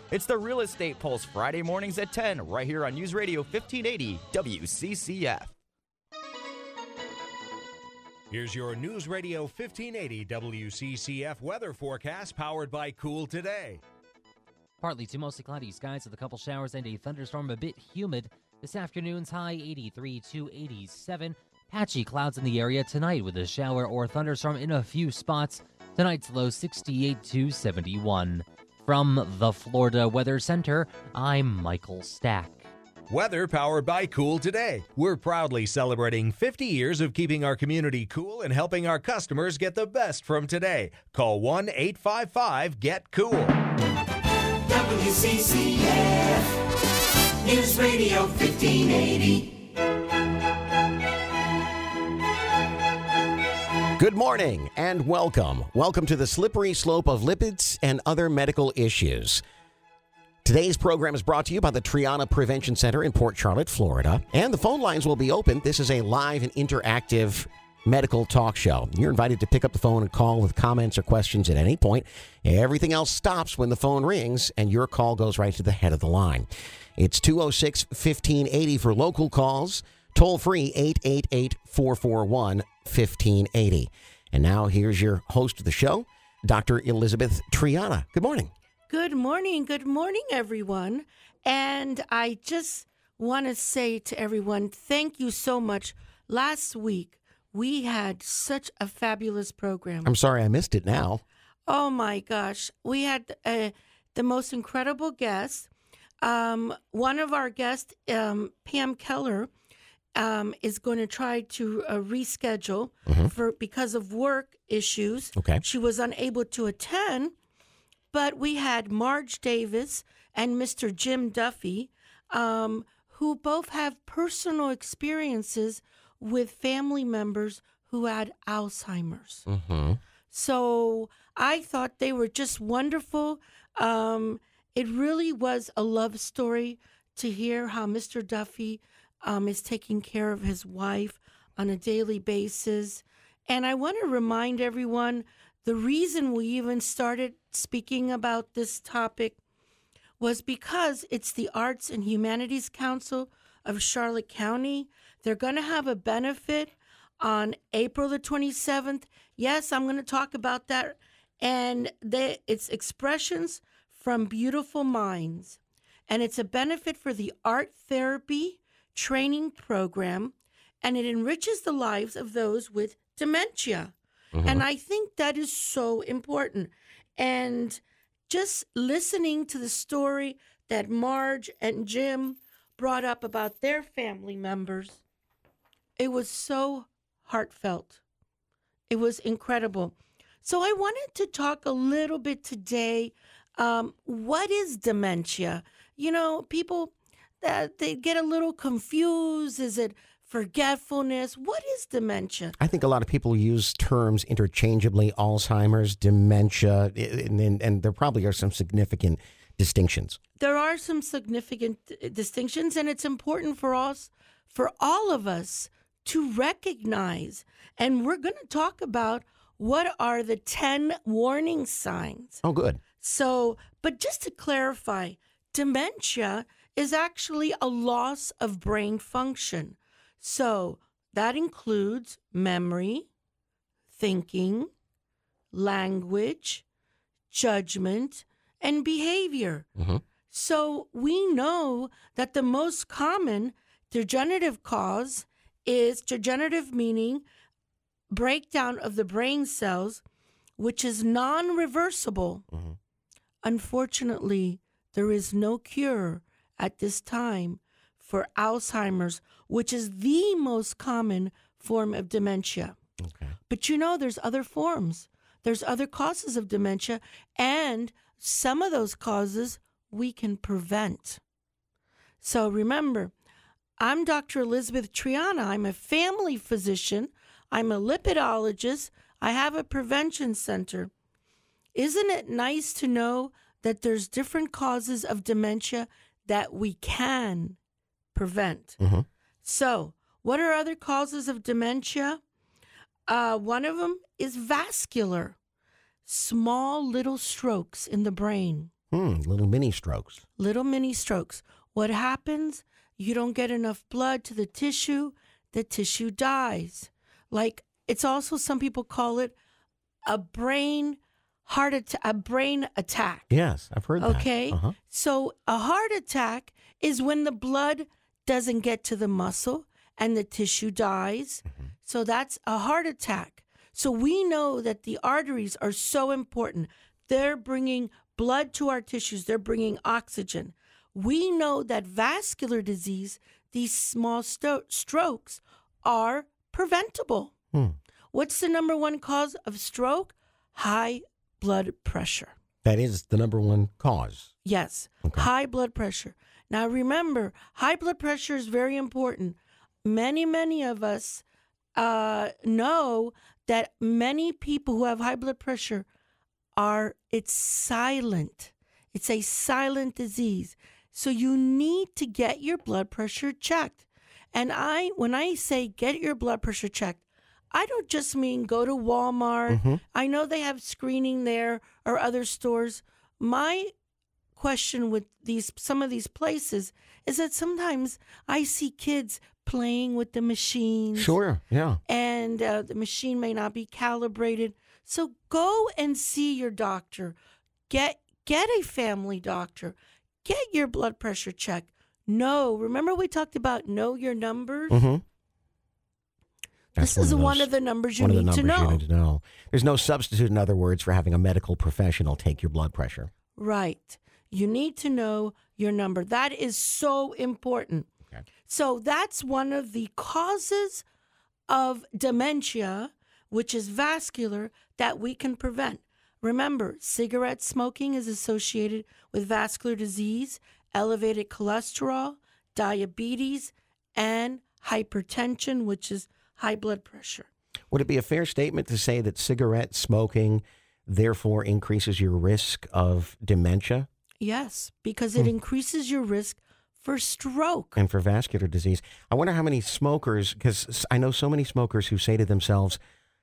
It's the Real Estate Pulse Friday mornings at 10 right here on News Radio 1580 WCCF. Here's your News Radio 1580 WCCF weather forecast powered by Cool Today. Partly to mostly cloudy skies with a couple showers and a thunderstorm, a bit humid. This afternoon's high 83 to 87. Patchy clouds in the area tonight with a shower or thunderstorm in a few spots. Tonight's low 68 to 71. From the Florida Weather Center, I'm Michael Stack. Weather powered by Cool Today. We're proudly celebrating 50 years of keeping our community cool and helping our customers get the best from today. Call 1-855-GET-COOL. WCCF News Radio 1580. Good morning and welcome. Welcome to the slippery slope of lipids and other medical issues. Today's program is brought to you by the Triana Prevention Center in Port Charlotte, Florida. And the phone lines will be open. This is a live and interactive medical talk show. You're invited to pick up the phone and call with comments or questions at any point. Everything else stops when the phone rings and your call goes right to the head of the line. It's 206-1580 for local calls. Toll free 888-441-1580. And now here's your host of the show, Dr. Elizabeth Triana. Good morning. Good morning, everyone. And I just want to say to everyone, thank you so much. Last week, we had such a fabulous program. I'm sorry I missed it now. Oh, my gosh. We had the most incredible guests. One of our guests, Pam Keller, is going to try to reschedule because of work issues. Okay. She was unable to attend. But we had Marge Davis and Mr. Jim Duffy, who both have personal experiences with family members who had Alzheimer's. Mm-hmm. So I thought they were just wonderful. It really was a love story to hear how Mr. Duffy is taking care of his wife on a daily basis. And I want to remind everyone, the reason we even started speaking about this topic was because it's the Arts and Humanities Council of Charlotte County. They're going to have a benefit on April the 27th. Yes, I'm going to talk about that. And it's Expressions from Beautiful Minds. And it's a benefit for the art therapy training program. And it enriches the lives of those with dementia. And I think that is so important. And just listening to the story that Marge and Jim brought up about their family members, it was so heartfelt. It was incredible. So I wanted to talk a little bit today. What is dementia? You know, people, they get a little confused. Is it forgetfulness? What is dementia? I think a lot of people use terms interchangeably, Alzheimer's, dementia, and there probably are some significant distinctions. There are some significant distinctions, and it's important for us, for all of us, to recognize. And we're going to talk about what are the 10 warning signs. Oh, good. So, but just to clarify, dementia is actually a loss of brain function. So that includes memory, thinking, language, judgment, and behavior. So we know that the most common degenerative cause is degenerative, meaning breakdown of the brain cells, which is non-reversible. Unfortunately, there is no cure at this time for Alzheimer's, which is the most common form of dementia. Okay. But you know, there's other forms. There's other causes of dementia, and some of those causes we can prevent. So remember, I'm Dr. Elizabeth Triana. I'm a family physician. I'm a lipidologist. I have a prevention center. Isn't it nice to know that there's different causes of dementia that we can prevent? So, what are other causes of dementia? One of them is vascular, small little strokes in the brain. Little mini strokes. Little mini strokes. What happens? You don't get enough blood to the tissue dies. Like, it's also, some people call it a brain attack. Yes, I've heard that. Okay? So a heart attack is when the blood doesn't get to the muscle and the tissue dies. So that's a heart attack. So we know that the arteries are so important. They're bringing blood to our tissues. They're bringing oxygen. We know that vascular disease, these small strokes, are preventable. What's the number one cause of stroke? High blood pressure. That is the number one cause. Yes, Okay. high blood pressure. Now remember, high blood pressure is very important. Many of us know that many people who have high blood pressure it's silent. It's a silent disease. So you need to get your blood pressure checked. And when I say get your blood pressure checked, I don't just mean go to Walmart. I know they have screening there or other stores. My question with some of these places is that sometimes I see kids playing with the machines. Sure, yeah. And the machine may not be calibrated. So go and see your doctor. Get a family doctor. Get your blood pressure checked. Remember we talked about know your numbers? This is one of the numbers you need to know. There's no substitute, in other words, for having a medical professional take your blood pressure. Right. You need to know your number. That is so important. Okay. So that's one of the causes of dementia, which is vascular, that we can prevent. Remember, cigarette smoking is associated with vascular disease, elevated cholesterol, diabetes, and hypertension, which is high blood pressure. Would it be a fair statement to say that cigarette smoking therefore increases your risk of dementia? Yes, because it increases your risk for stroke. And for vascular disease. I wonder how many smokers, because I know so many smokers who say to themselves,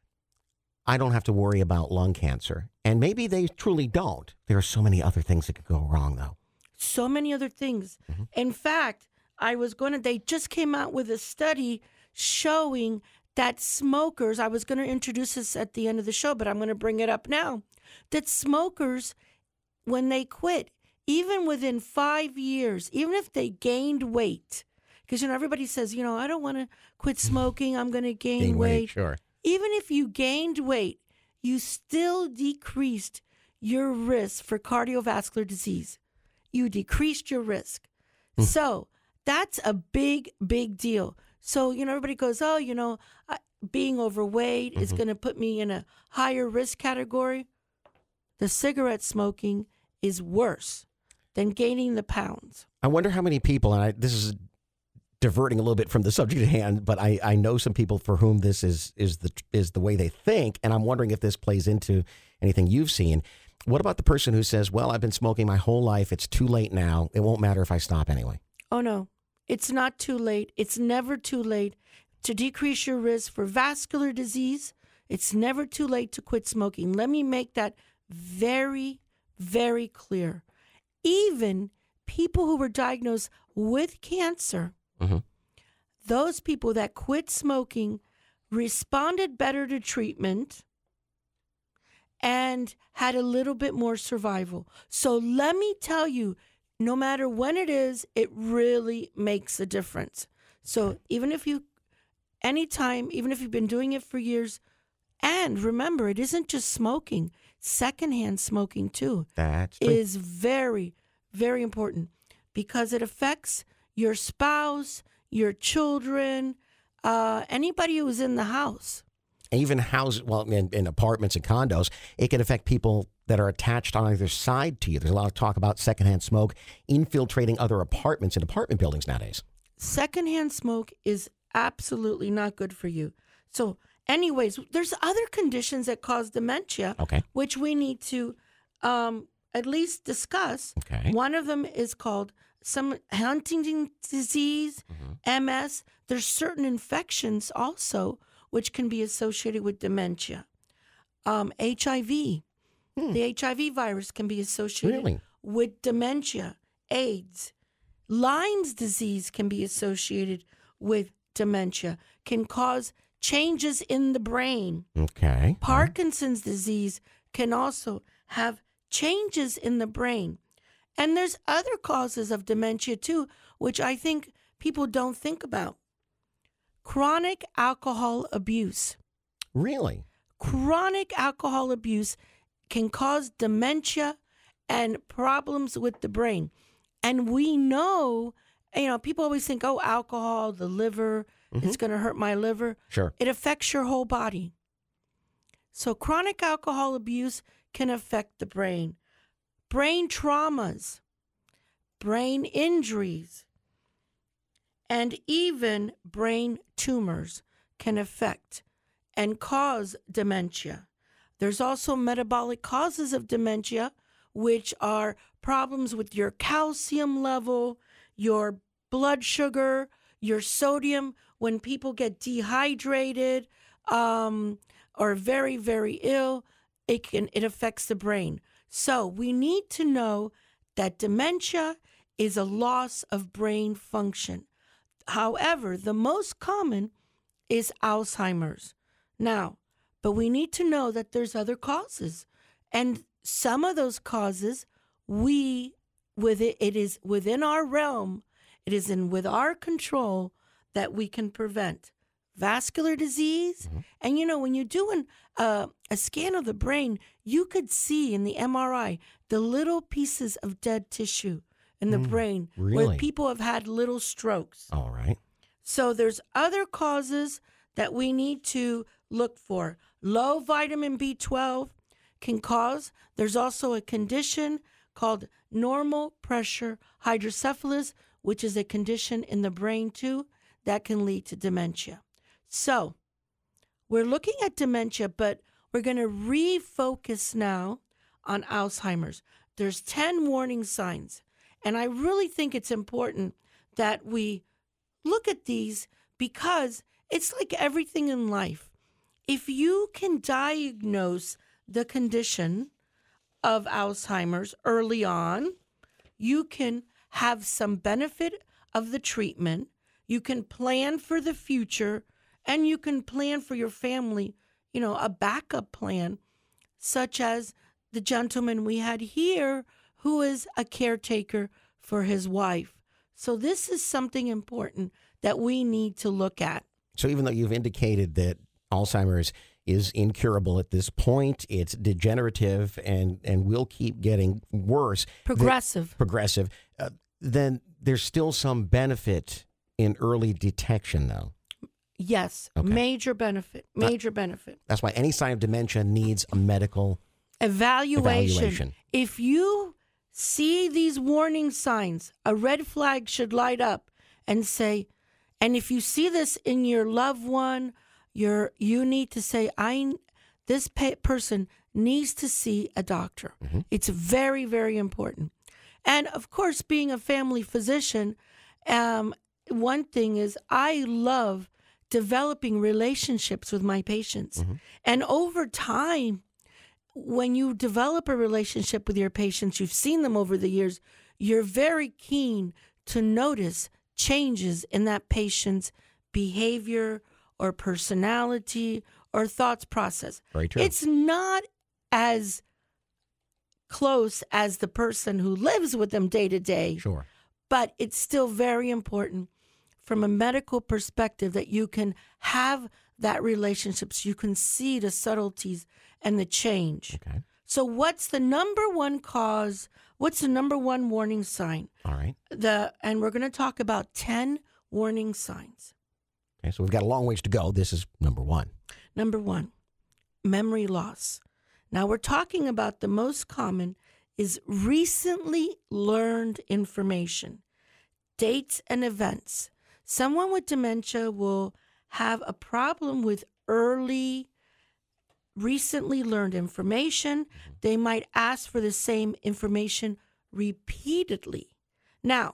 I don't have to worry about lung cancer. And maybe they truly don't. There are so many other things that could go wrong, though. So many other things. In fact, they just came out with a study showing that smokers, I was going to introduce this at the end of the show, but I'm going to bring it up now, that smokers, when they quit, even within 5 years, even if they gained weight, because, everybody says, I don't want to quit smoking, I'm going to gain weight. Sure. Even if you gained weight, you still decreased your risk for cardiovascular disease. You decreased your risk. So that's a big, big deal. So, everybody goes, being overweight is going to put me in a higher risk category. The cigarette smoking is worse than gaining the pounds. I wonder how many people, and this is diverting a little bit from the subject at hand, but I know some people for whom this is the way they think, and I'm wondering if this plays into anything you've seen. What about the person who says, well, I've been smoking my whole life, it's too late now, it won't matter if I stop anyway? Oh, no. It's not too late. It's never too late to decrease your risk for vascular disease. It's never too late to quit smoking. Let me make that very, very clear. Even people who were diagnosed with cancer, those people that quit smoking responded better to treatment and had a little bit more survival. So let me tell you, no matter when it is, it really makes a difference. So even if you've been doing it for years, and remember, it isn't just smoking, secondhand smoking too. Is very, very important because it affects your spouse, your children, anybody who's in the house. Even in apartments and condos, it can affect people that are attached on either side to you. There's a lot of talk about secondhand smoke infiltrating other apartments and apartment buildings nowadays. Secondhand smoke is absolutely not good for you. So anyways, there's other conditions that cause dementia, which we need to at least discuss. Okay. One of them is called some Huntington's disease, MS. There's certain infections also which can be associated with dementia. HIV. The HIV virus can be associated with dementia, AIDS. Lyme's disease can be associated with dementia, can cause changes in the brain. Okay. Parkinson's disease can also have changes in the brain. And there's other causes of dementia too, which I think people don't think about. Chronic alcohol abuse. Really? Chronic alcohol abuse can cause dementia and problems with the brain. And we know, people always think, oh, alcohol, the liver, it's going to hurt my liver. Sure. It affects your whole body. So chronic alcohol abuse can affect the brain. Brain traumas, brain injuries, and even brain tumors can affect and cause dementia. There's also metabolic causes of dementia, which are problems with your calcium level, your blood sugar, your sodium. When people get dehydrated or very, very ill, it affects the brain. So we need to know that dementia is a loss of brain function. However, the most common is Alzheimer's. Now, but we need to know that there's other causes. And some of those causes, it is within our realm, it is with our control that we can prevent. Vascular disease. And, when you're doing a scan of the brain, you could see in the MRI the little pieces of dead tissue in the brain really? where people have had little strokes. All right. So there's other causes that we need to look for. Low vitamin B12 can cause. There's also a condition called normal pressure hydrocephalus, which is a condition in the brain too that can lead to dementia. So we're looking at dementia, but we're going to refocus now on Alzheimer's. There's 10 warning signs, and I really think it's important that we look at these because it's like everything in life. If you can diagnose the condition of Alzheimer's early on, you can have some benefit of the treatment, you can plan for the future, and you can plan for your family, a backup plan, such as the gentleman we had here who is a caretaker for his wife. So this is something important that we need to look at. So even though you've indicated that Alzheimer's is incurable at this point, it's degenerative and will keep getting worse. Progressive. Then there's still some benefit in early detection, though. Yes, Okay. Major benefit. That's why any sign of dementia needs a medical Evaluation. If you see these warning signs, a red flag should light up and say, and if you see this in your loved one, you need to say, this person needs to see a doctor. It's very, very important. And of course, being a family physician, one thing is I love developing relationships with my patients. And over time, when you develop a relationship with your patients, you've seen them over the years, you're very keen to notice changes in that patient's behavior or personality or thoughts process. Very true. It's not as close as the person who lives with them day to day. Sure. But it's still very important from a medical perspective that you can have that relationship so you can see the subtleties and the change. Okay. So what's the number one cause? What's the number one warning sign? All right. And we're going to talk about 10 warning signs. Okay, so we've got a long ways to go. This is number one. Number one, memory loss. Now we're talking about the most common is recently learned information, dates and events. Someone with dementia will have a problem with recently learned information. They might ask for the same information repeatedly. Now,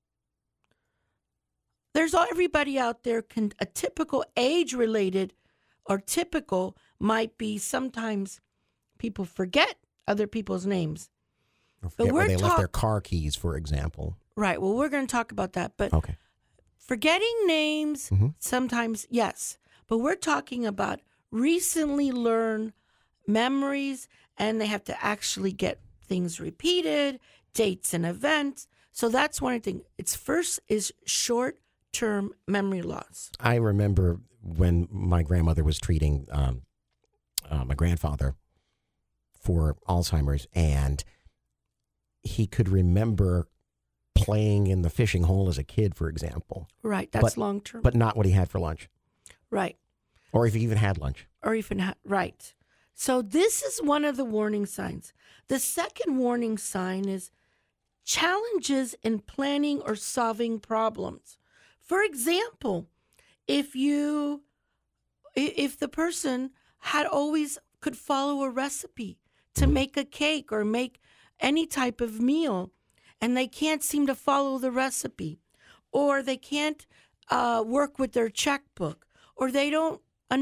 there's everybody out there, a typical age-related or typical might be sometimes people forget other people's names. Or forget where they left their car keys, for example. Right. Well, we're going to talk about that. But Okay. forgetting names, sometimes, yes. But we're talking about recently learned memories, and they have to actually get things repeated, dates and events. So that's one thing. It's first is short-term memory loss. I remember when my grandmother was treating my grandfather for Alzheimer's, and he could remember playing in the fishing hole as a kid, for example. Right. That's long-term. But not what he had for lunch. Right. Or if he even had lunch. Right. So this is one of the warning signs. The second warning sign is challenges in planning or solving problems. For example, if the person had always could follow a recipe to make a cake or make any type of meal, and they can't seem to follow the recipe, or they can't work with their checkbook, or they don't,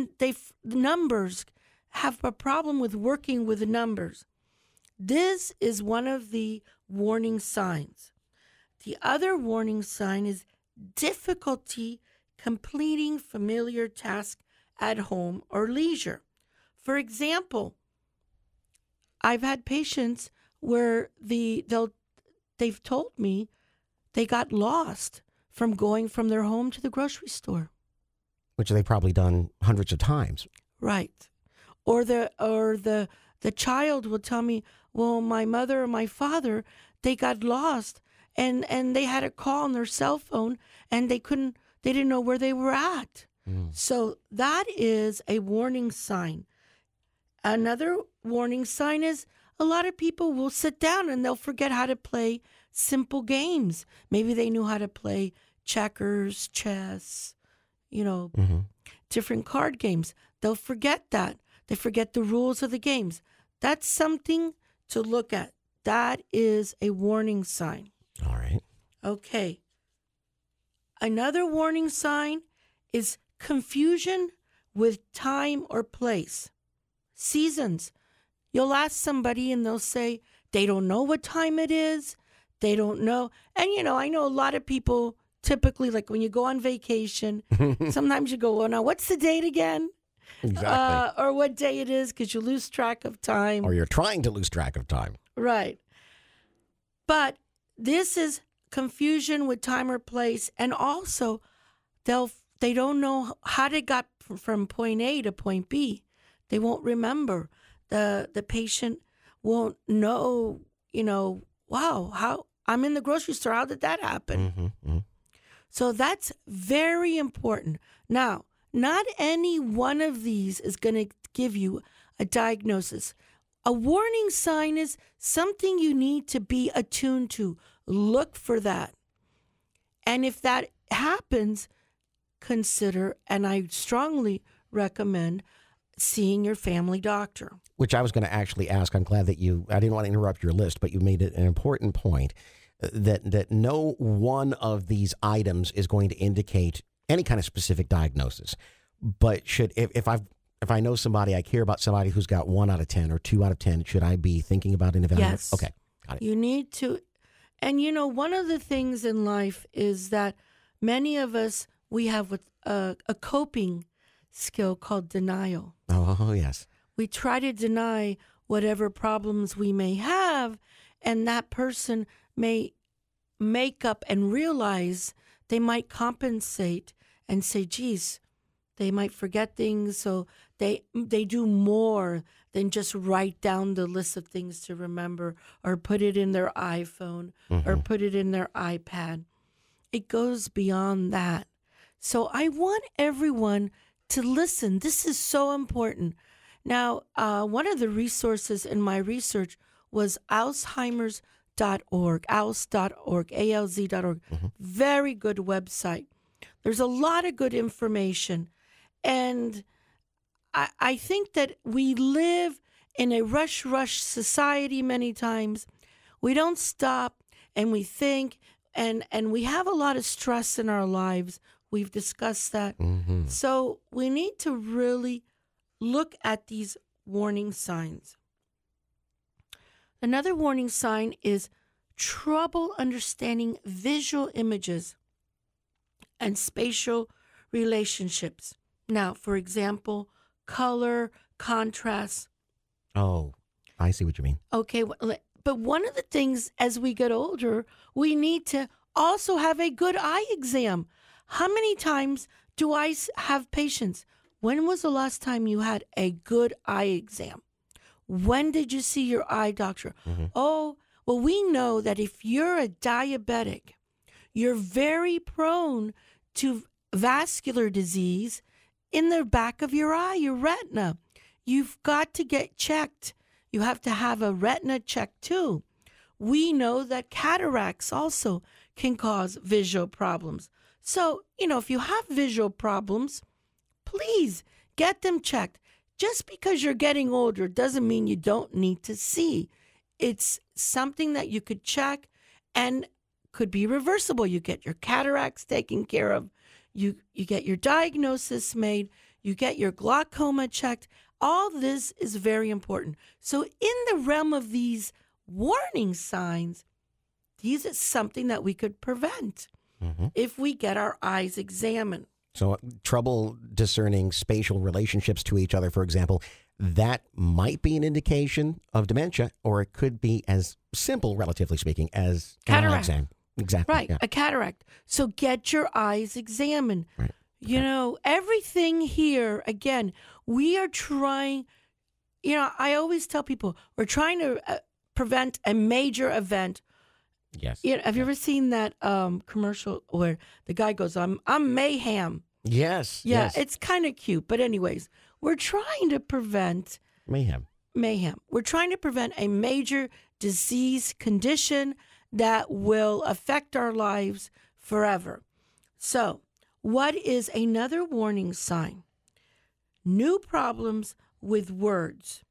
numbers have a problem with working with numbers. This is one of the warning signs. The other warning sign is difficulty completing familiar tasks at home or leisure. For example, I've had patients where they've told me they got lost from going from their home to the grocery store. Which they've probably done hundreds of times. Right. Or the child will tell me, well, my mother or my father, they got lost and they had a call on their cell phone and they didn't know where they were at. So that is a warning sign. Another warning sign is a lot of people will sit down and they'll forget how to play simple games. Maybe they knew how to play checkers, chess, different card games. They'll forget that. They forget the rules of the games. That's something to look at. That is a warning sign. All right. Okay. Another warning sign is confusion with time or place. Seasons. You'll ask somebody and they'll say they don't know what time it is. They don't know. And, I know a lot of people typically, like when you go on vacation, sometimes you go, well, now what's the date again? Exactly. Or what day it is, because you lose track of time. Or you're trying to lose track of time. Right. But this is confusion with time or place. And also, they don't know how they got from point A to point B. They won't remember. The patient won't know, wow, how I'm in the grocery store. How did that happen? So that's very important. Now, not any one of these is going to give you a diagnosis. A warning sign is something you need to be attuned to. Look for that. And if that happens, consider, and I strongly recommend, seeing your family doctor. Which I was going to actually ask. I'm glad that I didn't want to interrupt your list, but you made it an important point that no one of these items is going to indicate any kind of specific diagnosis. But if I know somebody, I care about somebody who's got 1 out of 10 or 2 out of 10, should I be thinking about an evaluation? Yes. Okay, got it. You need to. And, one of the things in life is that many of us, we have a coping skill called denial. Oh, yes. We try to deny whatever problems we may have, and that person may make up and realize they might compensate and say, geez, they might forget things, so they do more than just write down the list of things to remember or put it in their iPhone or put it in their iPad. It goes beyond that. So I want everyone to listen. This is so important. Now, one of the resources in my research was Alzheimer's.org, ALZ.org, ALZ.org. Very good website. There's a lot of good information. And I think that we live in a rush society many times. We don't stop and we think, and we have a lot of stress in our lives. We've discussed that. So we need to really look at these warning signs. Another warning sign is trouble understanding visual images and spatial relationships. Now, for example, color, contrast. Oh, I see what you mean. Okay, but one of the things as we get older, we need to also have a good eye exam. How many times do I have patients? When was the last time you had a good eye exam? When did you see your eye doctor? Oh, well, we know that if you're a diabetic, you're very prone to vascular disease in the back of your eye, your retina. You've got to get checked. You have to have a retina check too. We know that cataracts also can cause visual problems. So, if you have visual problems, please get them checked. Just because you're getting older doesn't mean you don't need to see. It's something that you could check and could be reversible. You get your cataracts taken care of. You get your diagnosis made. You get your glaucoma checked. All this is very important. So in the realm of these warning signs, these is something that we could prevent if we get our eyes examined. So trouble discerning spatial relationships to each other, for example, that might be an indication of dementia, or it could be as simple, relatively speaking, as an eye exam. Exactly. Right, yeah. a cataract. So get your eyes examined. Right. Everything here, again, we are trying, I always tell people, we're trying to prevent a major event. Yes. Have you ever seen that commercial where the guy goes, I'm mayhem? Yes. Yeah, yes. it's kind of cute. But anyways, we're trying to prevent Mayhem. We're trying to prevent a major disease condition that will affect our lives forever. So, what is another warning sign? New problems with words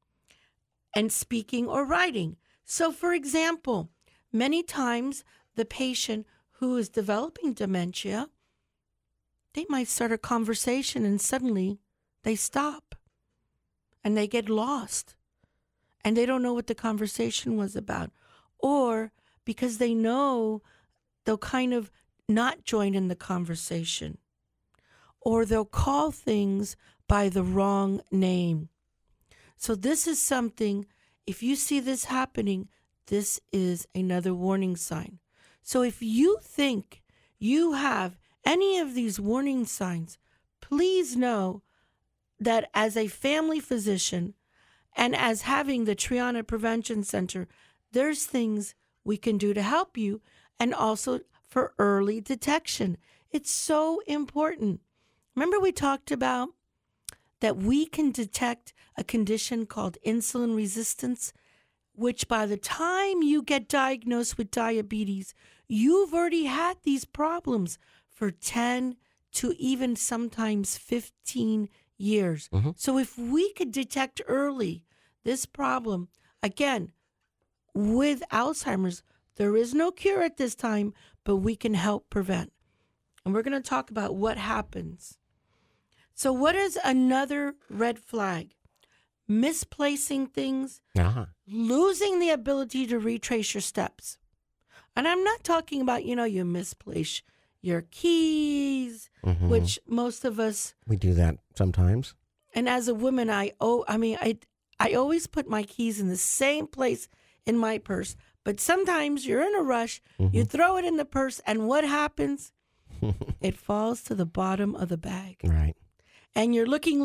and speaking or writing. So, for example, many times the patient who is developing dementia, they might start a conversation and suddenly they stop and they get lost and they don't know what the conversation was about. Or because they know they'll kind of not join in the conversation, or they'll call things by the wrong name. So this is something, if you see this happening, this is another warning sign. So if you think you have any of these warning signs, please know that as a family physician and as having the Triana Prevention Center, there's things we can do to help you, and also for early detection. It's so important. Remember we talked about that we can detect a condition called insulin resistance, which by the time you get diagnosed with diabetes, you've already had these problems for 10 to even sometimes 15 years. So if we could detect early this problem, again, with Alzheimer's, there is no cure at this time, but we can help prevent. And we're going to talk about what happens. So what is another red flag? Misplacing things, losing the ability to retrace your steps. And I'm not talking about, you misplace your keys, which most of us... We do that sometimes. And as a woman, I always put my keys in the same place in my purse. But sometimes you're in a rush, you throw it in the purse, and what happens? It falls to the bottom of the bag. Right. And you're looking.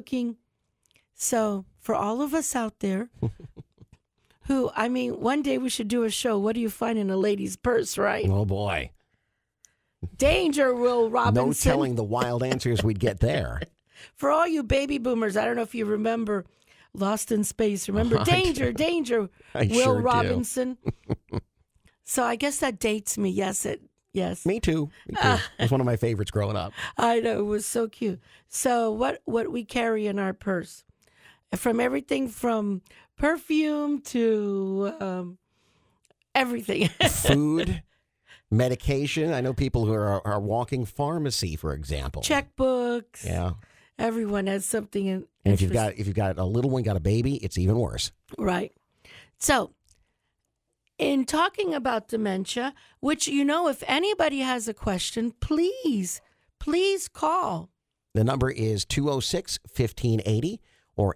So for all of us out there who, one day we should do a show, what do you find in a lady's purse, right? Oh, boy. Danger, Will Robinson. No telling the wild answers we'd get there. For all you baby boomers, I don't know if you remember Lost in Space. Remember, danger, I Will sure Robinson. So I guess that dates me. Yes. Me too. It was one of my favorites growing up. I know, it was so cute. So what we carry in our purse, from everything from perfume to everything. Food, medication. I know people who are walking pharmacy, for example. Checkbooks. Yeah. Everyone has something in. And if you've got a little one, got a baby, it's even worse. Right. So, in talking about dementia, which, if anybody has a question, please call. The number is 206-1580 or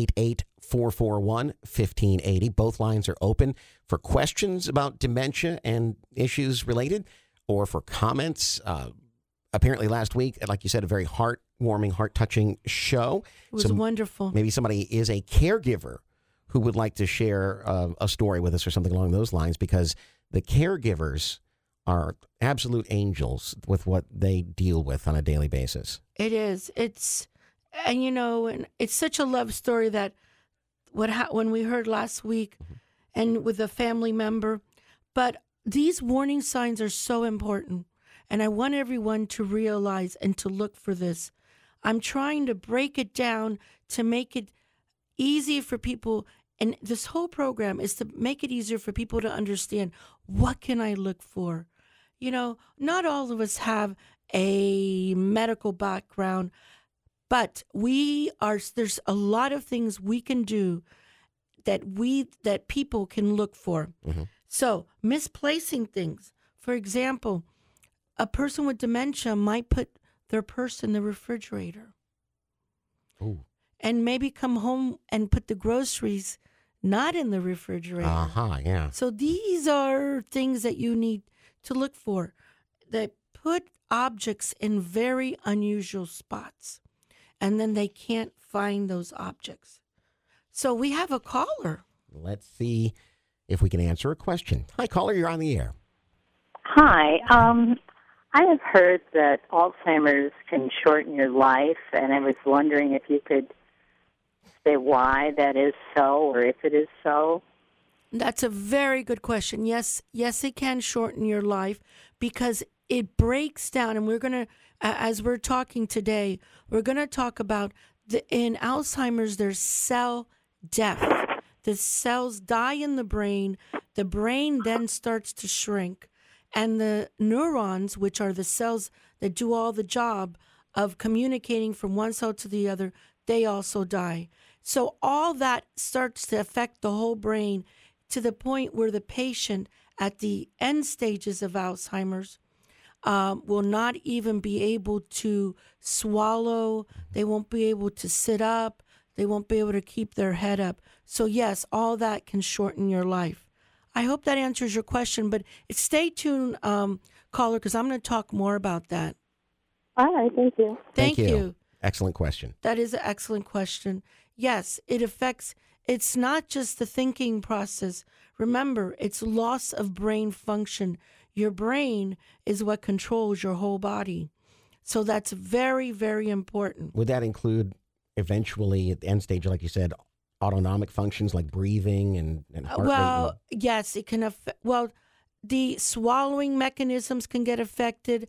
888-441-1580. Both lines are open for questions about dementia and issues related or for comments. Apparently last week, like you said, a very heartwarming, heart-touching show. It was wonderful. Maybe somebody is a caregiver who would like to share a story with us or something along those lines, because the caregivers are absolute angels with what they deal with on a daily basis. It is. And it's such a love story that when we heard last week and with a family member. But these warning signs are so important. And I want everyone to realize and to look for this. I'm trying to break it down to make it easy for people. And this whole program is to make it easier for people to understand, what can I look for? Not all of us have a medical background, but there's a lot of things we can do that people can look for. Mm-hmm. So misplacing things. For example, a person with dementia might put their purse in the refrigerator. Ooh. And maybe come home and put the groceries not in the refrigerator. Yeah. So these are things that you need to look for, that put objects in very unusual spots, and then they can't find those objects. So we have a caller. Let's see if we can answer a question. Hi, caller, you're on the air. Hi. I have heard that Alzheimer's can shorten your life, and I was wondering if you could say why that is so, or if it is so. That's a very good question. Yes, it can shorten your life because it breaks down, and we're going to, as we're talking today, we're going to talk about in Alzheimer's, there's cell death. The cells die in the brain then starts to shrink, and the neurons, which are the cells that do all the job of communicating from one cell to the other, they also die. So all that starts to affect the whole brain to the point where the patient at the end stages of Alzheimer's will not even be able to swallow. They won't be able to sit up. They won't be able to keep their head up. So yes, all that can shorten your life. I hope that answers your question, but stay tuned, caller, because I'm going to talk more about that. All right, thank you. Thank you. Excellent question. That is an excellent question. Yes, it's not just the thinking process. Remember, it's loss of brain function. Your brain is what controls your whole body. So that's very, very important. Would that include eventually at the end stage, like you said, autonomic functions like breathing and heart rate? Yes, it can affect. Well, the swallowing mechanisms can get affected.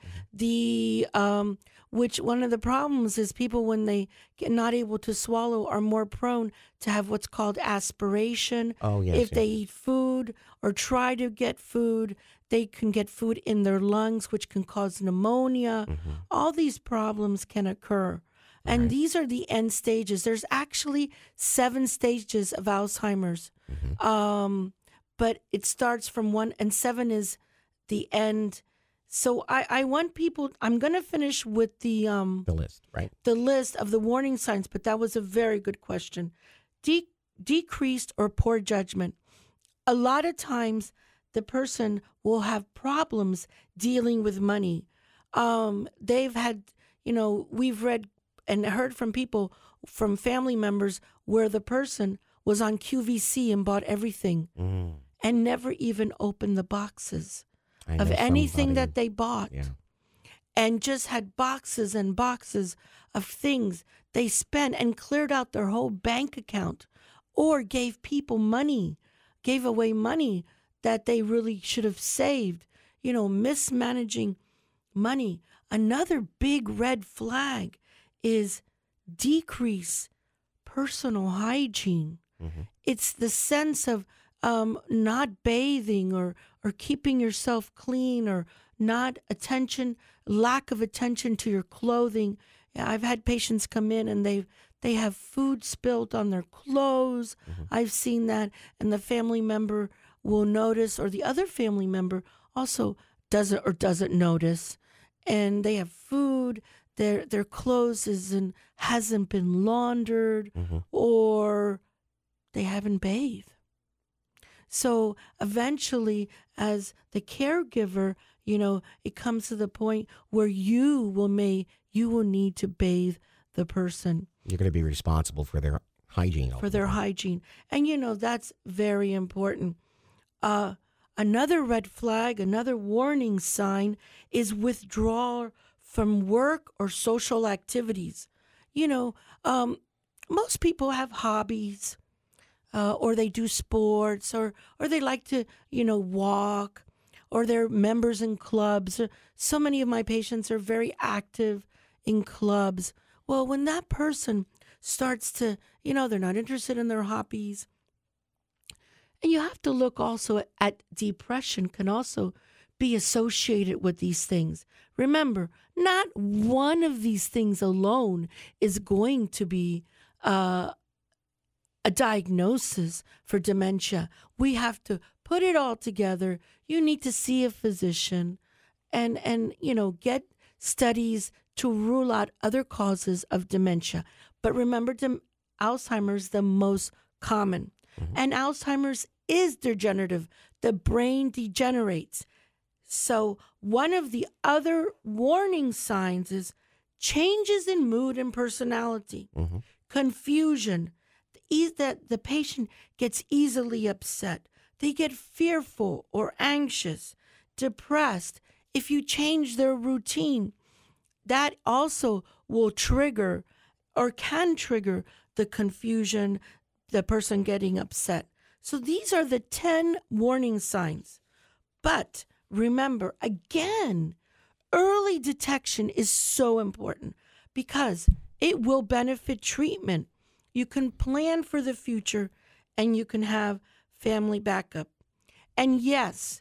Which one of the problems is people, when they get not able to swallow, are more prone to have what's called aspiration. Oh, yes. If they eat food or try to get food, they can get food in their lungs, which can cause pneumonia. Mm-hmm. All these problems can occur. And these are the end stages. There's actually 7 stages of Alzheimer's. Mm-hmm. But it starts from 1, and 7 is the end. So I want people, I'm going to finish with the list, right? The list of the warning signs, but that was a very good question. Decreased or poor judgment. A lot of times the person will have problems dealing with money. They've had, we've read and heard from people, from family members, where the person was on QVC and bought everything and never even opened the boxes of anything that they bought, and just had boxes and boxes of things they spent and cleared out their whole bank account, or gave people money, gave away money that they really should have saved, mismanaging money. Another big red flag is decrease personal hygiene. Mm-hmm. It's the sense of not bathing or keeping yourself clean, or lack of attention to your clothing. I've had patients come in and they've they have food spilled on their clothes. I've seen that, and the family member will notice, or the other family member also doesn't notice, and they have food. Their clothes hasn't been laundered, or they haven't bathed. So eventually, as the caregiver, it comes to the point where you will need to bathe the person. You're going to be responsible for their hygiene. For their hygiene. And, that's very important. Another red flag, another warning sign is withdrawal from work or social activities. Most people have hobbies, or they do sports, or they like to, walk, or they're members in clubs. So many of my patients are very active in clubs. Well, when that person starts to, they're not interested in their hobbies. And you have to look also at depression can also be associated with these things. Remember, not one of these things alone is going to be a diagnosis for dementia. We have to put it all together. You need to see a physician and get studies to rule out other causes of dementia. But remember, Alzheimer's is the most common. And Alzheimer's is degenerative. The brain degenerates. So one of the other warning signs is changes in mood and personality, confusion, that the patient gets easily upset. They get fearful or anxious, depressed. If you change their routine, that also will trigger or can trigger the confusion, the person getting upset. So these are the 10 warning signs. But remember, again, early detection is so important because it will benefit treatment. You can plan for the future and you can have family backup. And yes,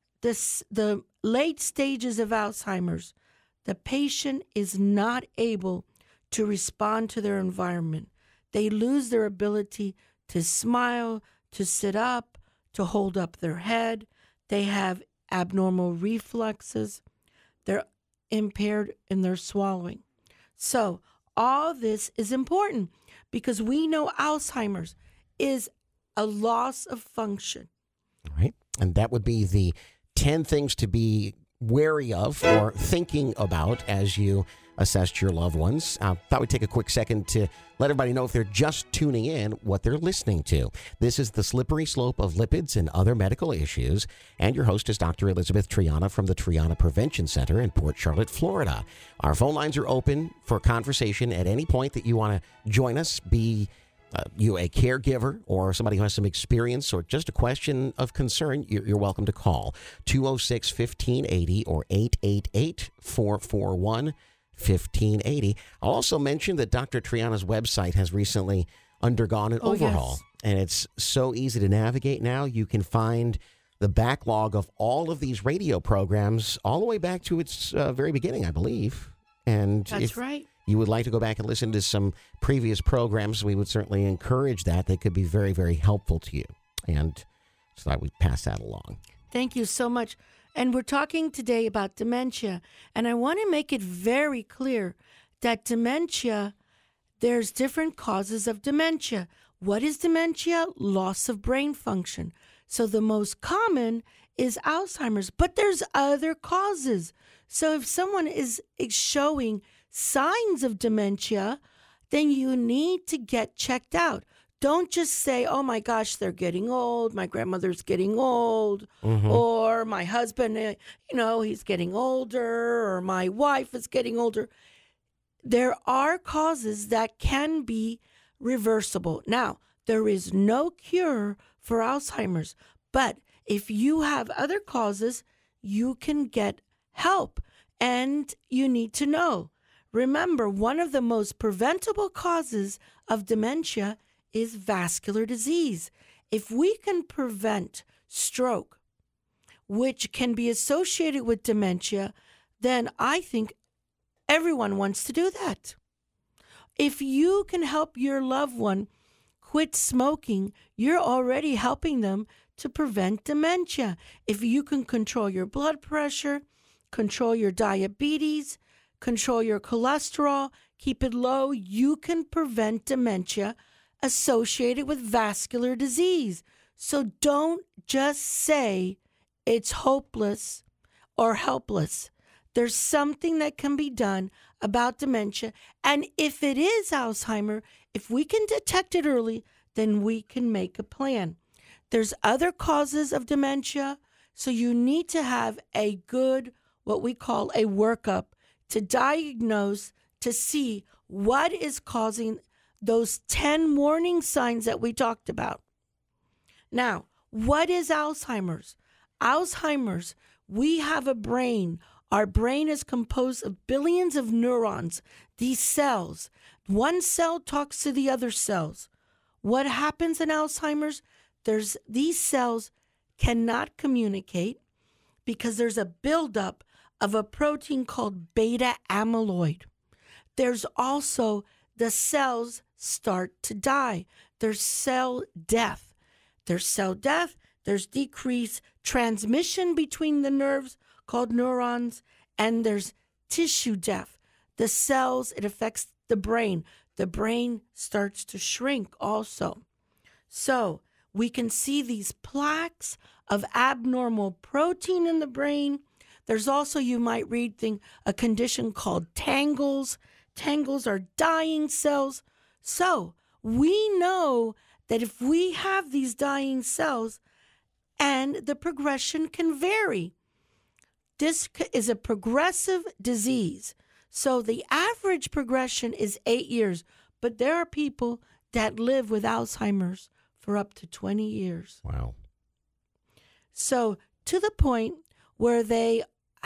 the late stages of Alzheimer's, the patient is not able to respond to their environment. They lose their ability to smile, to sit up, to hold up their head. They have abnormal reflexes. They're impaired in their swallowing. So all this is important because we know Alzheimer's is a loss of function. All right. And that would be the 10 things to be wary of or thinking about as you assessed your loved ones. Thought we'd take a quick second to let everybody know if they're just tuning in what they're listening to. This is The Slippery Slope of Lipids and Other Medical Issues. And your host is Dr. Elizabeth Triana from the Triana Prevention Center in Port Charlotte, Florida. Our phone lines are open for conversation at any point that you want to join us, be you a caregiver or somebody who has some experience or just a question of concern, you're welcome to call 206-1580 or 888-441-1580. I'll also mention that Dr. Triana's website has recently undergone an overhaul, and it's so easy to navigate now. You can find the backlog of all of these radio programs all the way back to its very beginning, I believe. And That's right. You would like to go back and listen to some previous programs, we would certainly encourage that. They could be very, very helpful to you. And so I would pass that along. Thank you so much. And we're talking today about dementia. And I want to make it very clear that dementia, there's different causes of dementia. What is dementia? Loss of brain function. So the most common is Alzheimer's, but there's other causes. So if someone is showing signs of dementia, then you need to get checked out. Don't just say, oh my gosh, they're getting old. My grandmother's getting old. Or my husband, he's getting older. Or my wife is getting older. There are causes that can be reversible. Now, there is no cure for Alzheimer's, but if you have other causes, you can get help, and you need to know. Remember, one of the most preventable causes of dementia is vascular disease. If we can prevent stroke, which can be associated with dementia, then I think everyone wants to do that. If you can help your loved one quit smoking, you're already helping them to prevent dementia. If you can control your blood pressure, control your diabetes, control your cholesterol, keep it low, you can prevent dementia associated with vascular disease. So don't just say it's hopeless or helpless. There's something that can be done about dementia. And if it is Alzheimer, if we can detect it early, then we can make a plan. There's other causes of dementia, so you need to have a good, what we call a workup, to diagnose, to see what is causing those 10 warning signs that we talked about. Now, what is Alzheimer's? Alzheimer's, we have a brain. Our brain is composed of billions of neurons, these cells. One cell talks to the other cells. What happens in Alzheimer's? These cells cannot communicate because there's a buildup of a protein called beta amyloid. There's also the cells start to die. There's cell death. There's decreased transmission between the nerves called neurons, and there's tissue death. The cells, it affects the brain. The brain starts to shrink also. So we can see these plaques of abnormal protein in the brain. There's also, you might read a condition called tangles. Tangles are dying cells. So we know that if we have these dying cells, and the progression can vary. This is a progressive disease. So the average progression is 8 years, but there are people that live with Alzheimer's for up to 20 years. Wow. So to the point where they're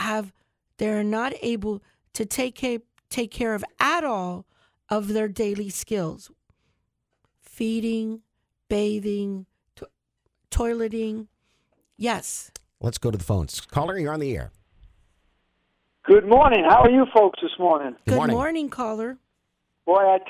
not able to take care of at all of their daily skills. Feeding, bathing, toileting. Yes. Let's go to the phones. Caller, you're on the air. Good morning. How are you folks this morning? Good morning, caller. Boy, I